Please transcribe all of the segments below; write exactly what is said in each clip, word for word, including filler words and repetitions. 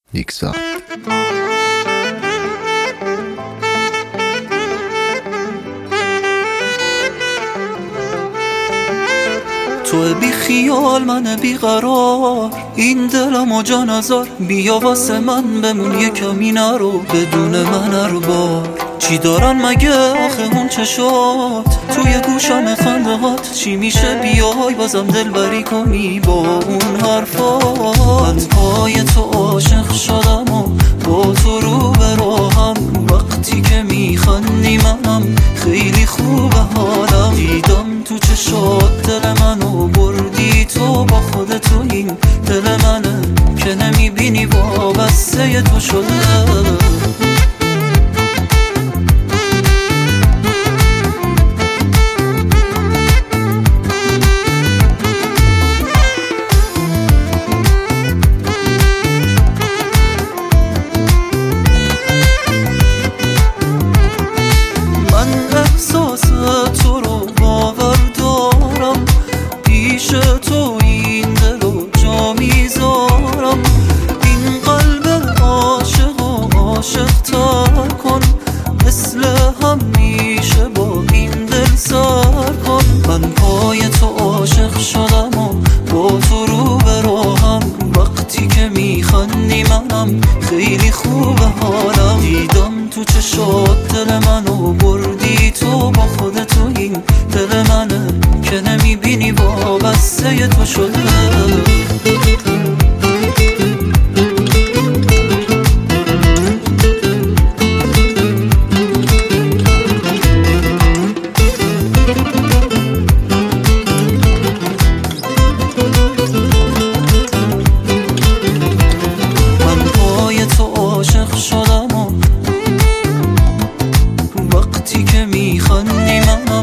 یکسان. تو بی خیال من بی قرار، این دلم و جان ازار، بیا واسه من بمون یه کمی نرو، بدون من هر بار چی دارن مگه آخه اون چشات توی گوشم خنده هات، چی میشه بیای بازم دل بری کنی با اون حرفات. من پای تو عاشق شدم و با تو رو به راهم، وقتی که میخندی منم خیلی خوبه حالم، دیدم تو چشات دل منو بردی تو با خودت، و این دل منه که نمیبینی وابسته تو شده. تو رو باور دارم، پیش تو این دلو جا میذارم، این قلب عاشق و عاشق تر کن، مثل همیشه با این دل سر کن. من پای تو عاشق شدم و با تو رو به راهم، وقتی که میخندی منم خیلی خوبه حالم، دیدم تو چشات دل منو بردی تو با خودت، و این دل منه که نمیبینی وابسته تو شده. من پای تو عاشق شدم و وقتی که میخندی منم،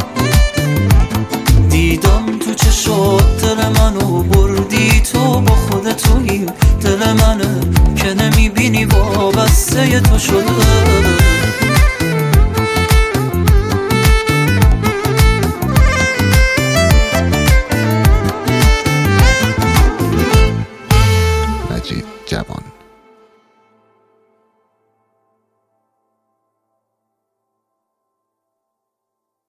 دیدم تو چشات دل منو بردی تو با خودت، و این دل منه که نمیبینی وابسته تو شده.